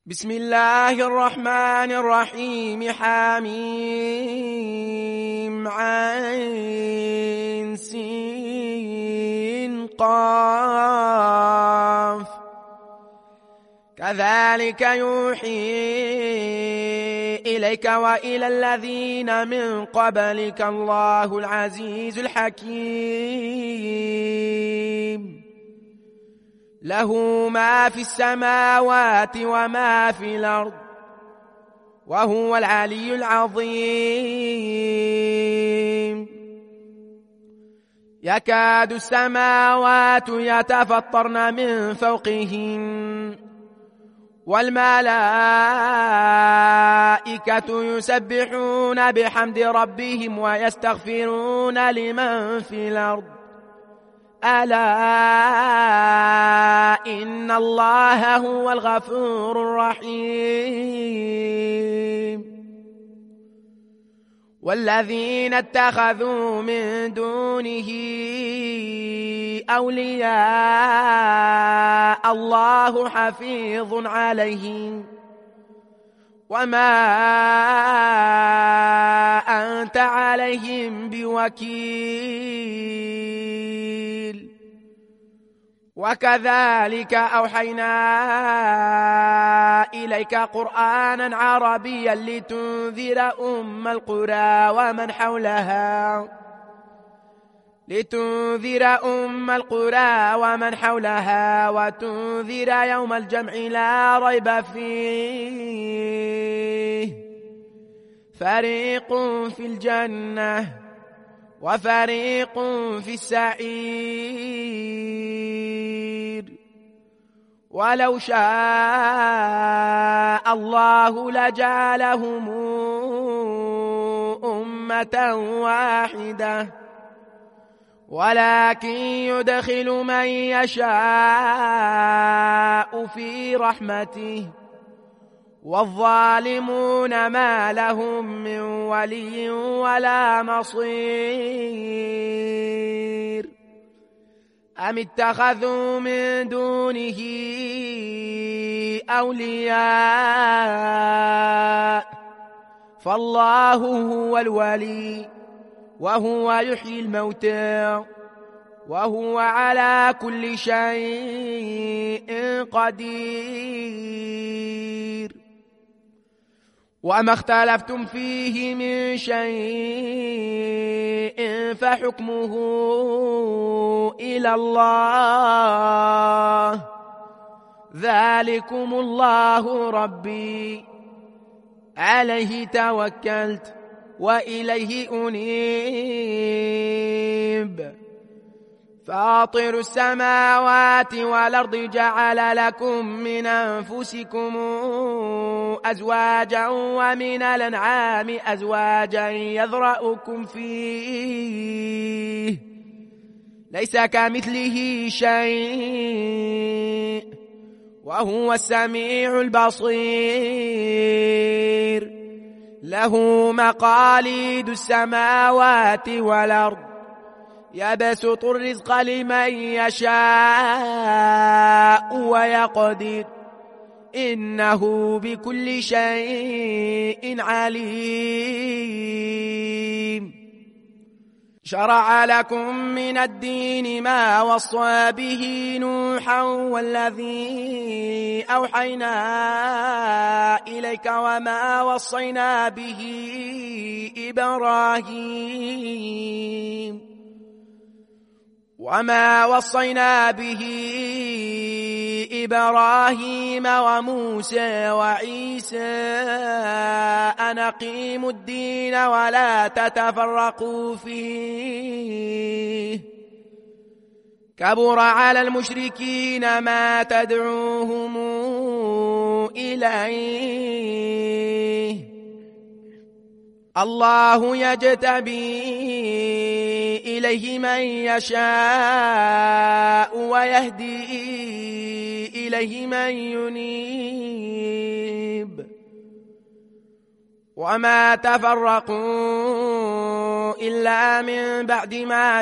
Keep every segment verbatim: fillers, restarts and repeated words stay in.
بسم الله الرحمن الرحيم. حميم عين سين قاف. كذلك يوحي إليك وإلى الذين من قبلك الله العزيز الحكيم. له ما في السماوات وما في الأرض وهو العلي العظيم. يكاد السماوات يتفطرن من فوقهن والملائكة يسبحون بحمد ربهم ويستغفرون لمن في الأرض ألا إن الله هو الغفور الرحيم. والذين اتخذوا من دونه أولياء الله حفيظ عليهم وما أنت عليهم بوكيل. وكذلك أوحينا إليك قرآنا عربيا لتنذر أم القرى ومن حولها لتنذر أم القرى ومن حولها وتنذر يوم الجمع لا ريب فيه فريق في الجنة وفريق في السعير. ولو شاء الله لجعلهم أمة واحدة ولكن يدخل من يشاء في رحمته والظالمون ما لهم من ولي ولا نصير. أم اتخذوا من دونه أولياء فالله هو الولي وهو يحيي الموتى وهو على كل شيء قدير. وما اختلفتم فيه من شيء فحكمه إلى الله ذلكم الله ربي عليه توكلت وإليه أنيب. فاطر السماوات والأرض جعل لكم من أنفسكم أزواجا ومن الأنعام أزواجا يذرأكم فيه ليس كمثله شيء وهو السميع البصير. له مقاليد السماوات والأرض يبسط الرزق لمن يشاء ويقدر إنه بكل شيء عليم. شرع لكم من الدين ما وصى به نوحا والذي أوحينا إليك وما وصينا به إبراهيم وما وصينا به إبراهيم وموسى وعيسى أن أقيموا الدين ولا تتفرقوا فيه كبر على المشركين ما تدعوهم إليه. الله يجتبي إليه من يشاء ويهدي إليه من ينيب. وما تفرقوا إلا من بعد ما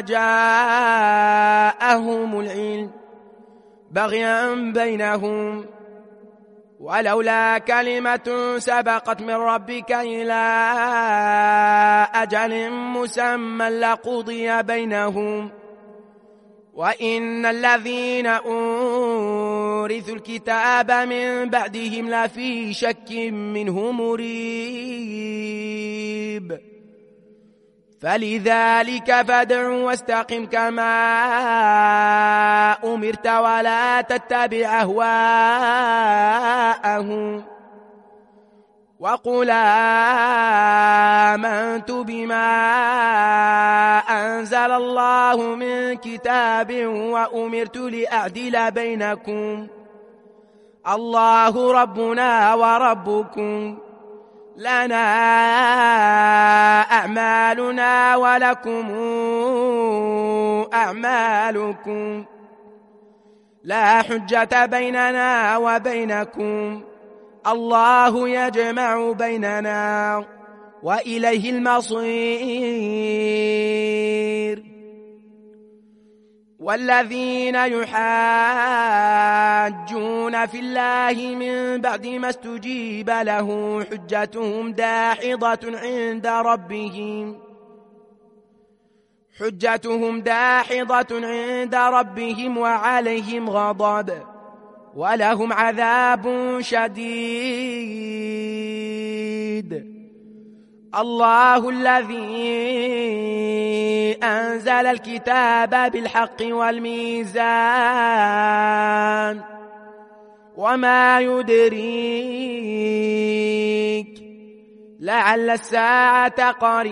جاءهم العلم بغيا بينهم ولولا كلمة سبقت من ربك إلى أجل مسمى لقضي بينهم وإن الذين أورثوا الكتاب من بعدهم لفي شك منه مريب فلذلك فادع واستقم كما أمرت ولا تتبع أهواءهم وقل آمنت بما أنزل الله من كتاب وأمرت لأعدل بينكم الله ربنا وربكم لنا أعمالنا ولكم أعمالكم لا حجة بيننا وبينكم الله يجمع بيننا وإليه المصير والذين يحاجون في الله من بعد ما استجيب له حجتهم داحضة عند ربهم حجتهم داحضة عند ربهم وعليهم غضب ولهم عذاب شديد الله الذي أنزل الكتاب بالحق والميزان وما يدريك لعل الساعة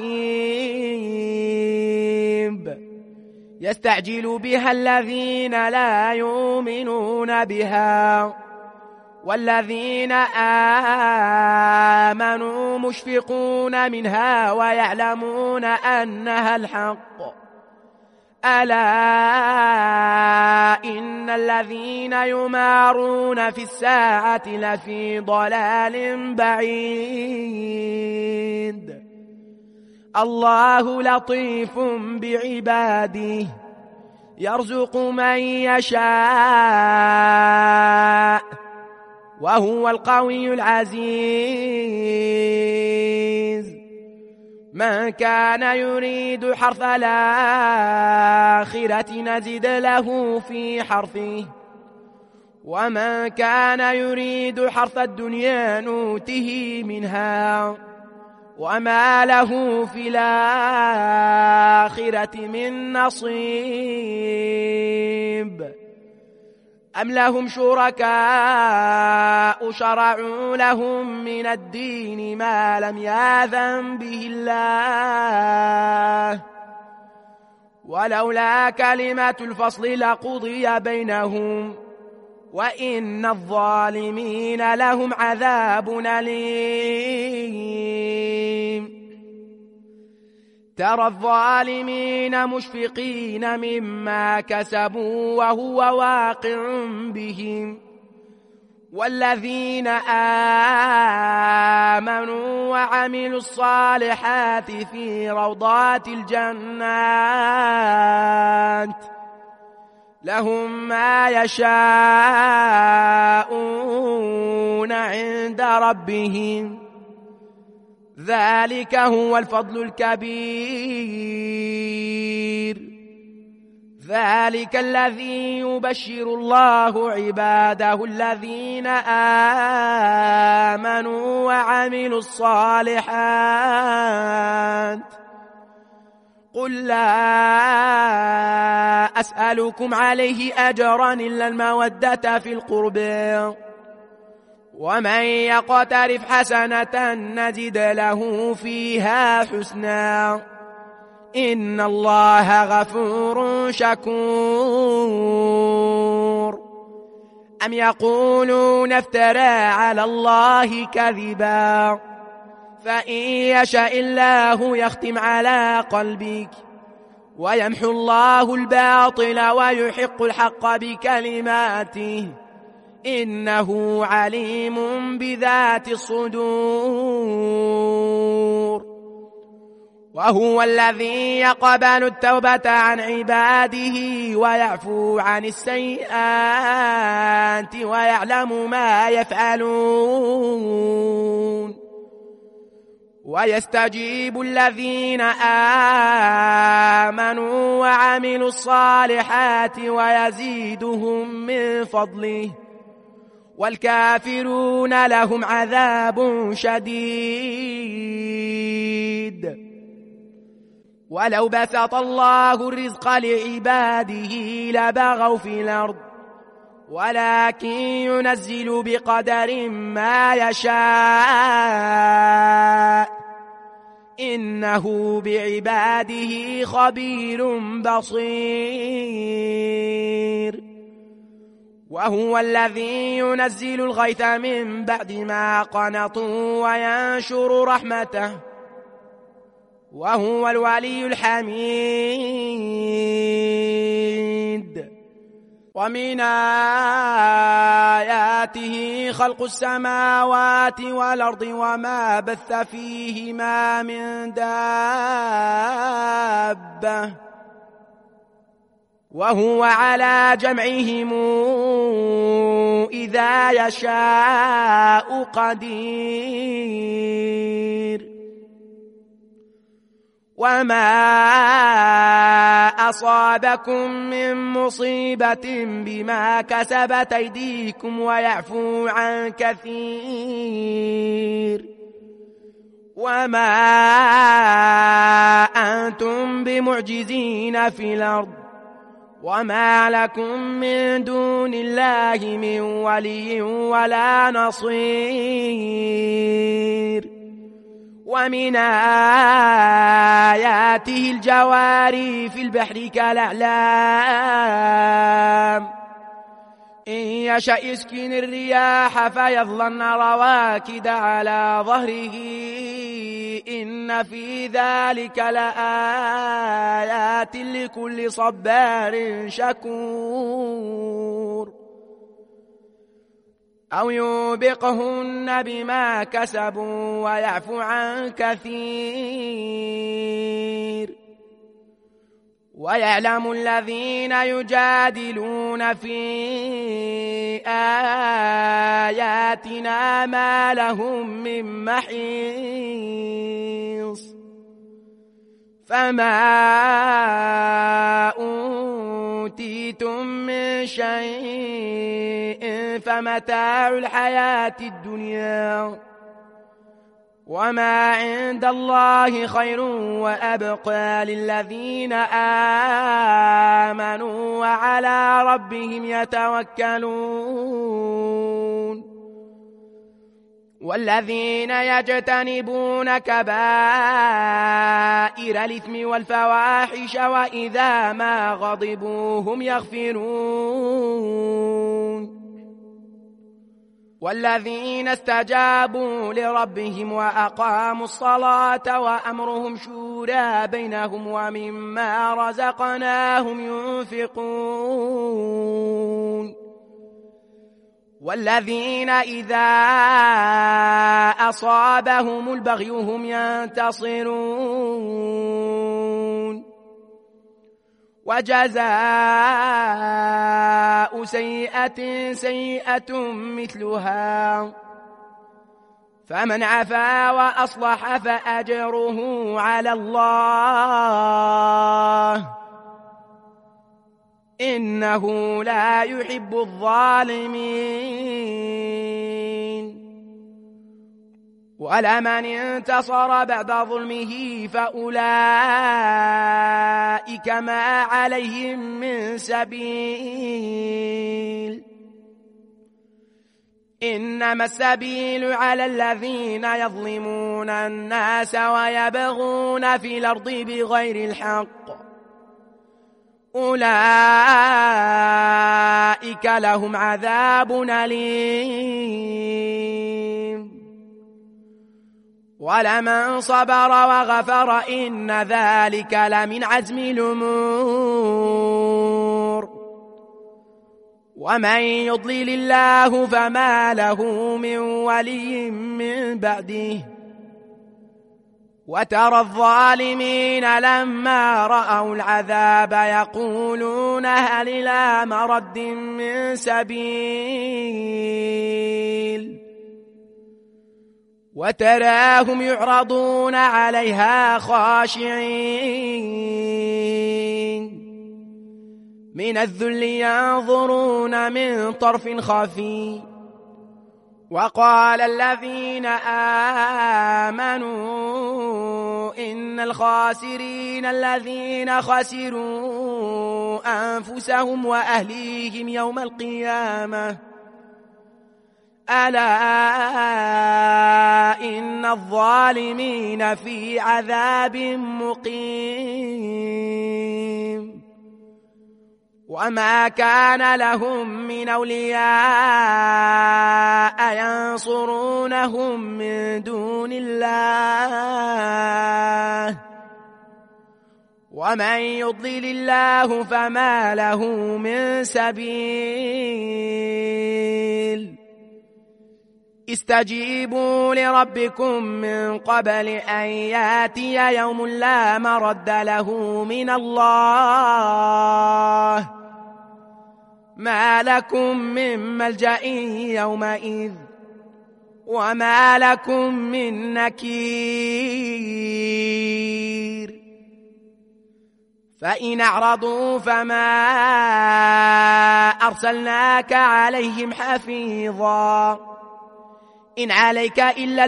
قريب يستعجل بها الذين لا يؤمنون بها والذين آمنوا مشفقون منها ويعلمون أنها الحق ألا إن الذين يمارون في الساعة لفي ضلال بعيد الله لطيف بعباده يرزق من يشاء وهو القوي العزيز من كان يريد حرث الآخرة نزد له في حرثه ومن كان يريد حرث الدنيا نوته منها وما له في الآخرة من نصيب أم لهم شركاء شرعوا لهم من الدين ما لم يأذن به الله ولولا كلمة الفصل لقضي بينهم وإن الظالمين لهم عذاب أليم ترى الظالمين مشفقين مما كسبوا وهو واقع بهم والذين آمنوا وعملوا الصالحات في روضات الجنات لهم ما يشاءون عند ربهم ذلك هو الفضل الكبير ذلك الذي يبشر الله عباده الذين آمنوا وعملوا الصالحات قل لا أسألكم عليه أجرا إلا المودة في القربى ومن يقترف حسنة نزد له فيها حسنا إن الله غفور شكور أم يقولون افترى على الله كذبا فإن يشاء الله يختم على قلبك ويمحو الله الباطل ويحق الحق بكلماته إنه عليم بذات الصدور وهو الذي يقبل التوبة عن عباده ويعفو عن السيئات ويعلم ما يفعلون ويستجيب الذين آمنوا وعملوا الصالحات ويزيدهم من فضله والكافرون لهم عذاب شديد. ولو بسط الله الرزق لعباده لبغوا في الأرض ولكن ينزل بقدر ما يشاء إنه بعباده خبير بصير. وهو الذي ينزل الغيث من بعد ما قنطوا وينشر رحمته وهو الولي الحميد. ومن آياته خلق السماوات والأرض وما بث فيهما من دابة وهو على جمعهم إذا يشاء قدير. وما أصابكم من مصيبة بما كسبت أيديكم ويعفو عن كثير وما أنتم بمعجزين في الأرض وما لكم من دون الله من ولي ولا نصير. ومن آياته الجواري في البحر كالأعلام إن يشأ يسكن الرياح فيظلن رواكد على ظهره إن في ذلك لآيات لكل صبار شكور. أو يوبقهن بما كسبوا ويعفو عن كثير. ويعلم الذين يجادلون في آياتنا ما لهم من محيص. فما أوتيتم من شيء فمتاع الحياة الدنيا وما عند الله خير وأبقى للذين آمنوا وعلى ربهم يتوكلون. والذين يجتنبون كبائر الإثم والفواحش وإذا ما غضبوا هم يغفرون. والذين استجابوا لربهم وأقاموا الصلاة وأمرهم شورى بينهم ومما رزقناهم ينفقون. والذين إذا أصابهم البغي هم ينتصرون. وجزاء سيئة سيئة مثلها فمن عفا وأصلح فأجره على الله إنه لا يحب الظالمين. ولمن انتصر بعد ظلمه فأولئك ما عليهم من سبيل إنما السبيل على الذين يظلمون الناس ويبغون في الأرض بغير الحق أولئك لهم عذاب أليم. ولمن صبر وغفر إن ذلك لمن عزم الأمور. ومن يضلل الله فما له من ولي من بعده وترى الظالمين لما رأوا العذاب يقولون هل إلى مرد من سبيل وتراهم يعرضون عليها خاشعين من الذل ينظرون من طرف خفي وقال الذين آمنوا إن الخاسرين الذين خسروا أنفسهم وأهليهم يوم القيامة ألا إن الظالمين في عذاب مقيم وما كان لهم من أولياء ينصرونهم من دون الله ومن يضلل الله فما له من سبيل استجيبوا لربكم من قبل أن ياتي يوم لا مرد له من الله ما لكم من ملجأ يومئذ وما لكم من نكير فإن أعرضوا فما أرسلناك عليهم حفيظا إن عليك إلا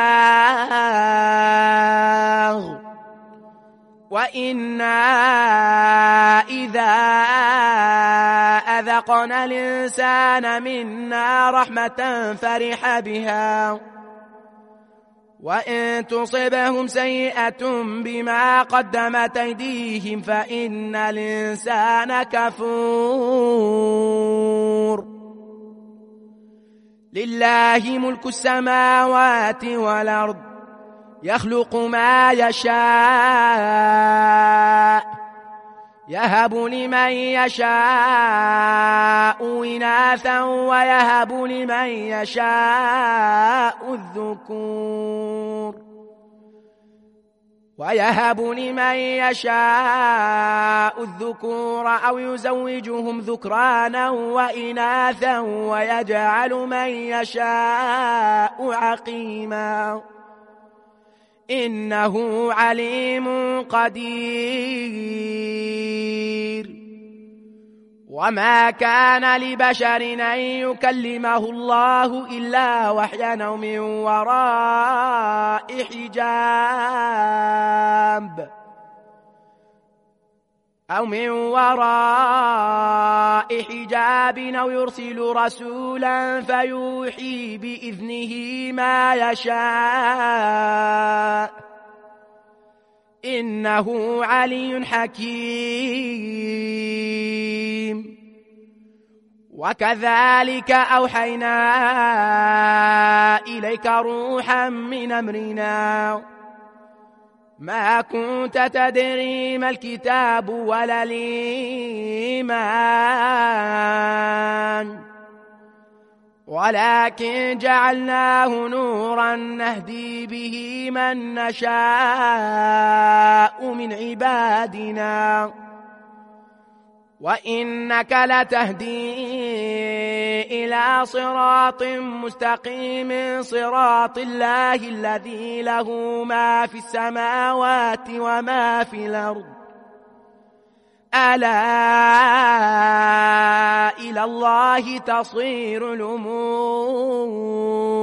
البلاغ وإنا إذا أذقنا الإنسان منا رحمة فرح بها وإن تصبهم سيئة بما قدمت أيديهم فإن الإنسان كفور لله ملك السماوات والأرض يخلق ما يشاء يهب لمن يشاء إناثا ويهب لمن يشاء الذكور ويهب لمن يشاء الذكور أو يزوجهم ذكرانا وإناثا ويجعل من يشاء عقيما إنه عليم قدير وما كان لبشر أن يكلمه الله إلا وحيا أو من وراء حجاب أو من وراء حجاب أو يرسل رسولا فيوحي بإذنه ما يشاء إنه علي حكيم وكذلك أوحينا إليك روحا من أمرنا ما كنت تدري ما الكتاب ولا الإيمان ولكن جعلناه نورا نهدي به من نشاء من عبادنا وإنك لتهدي إلى صراط مستقيم صراط الله الذي له ما في السماوات وما في الأرض ألا إلى الله تصير الأمور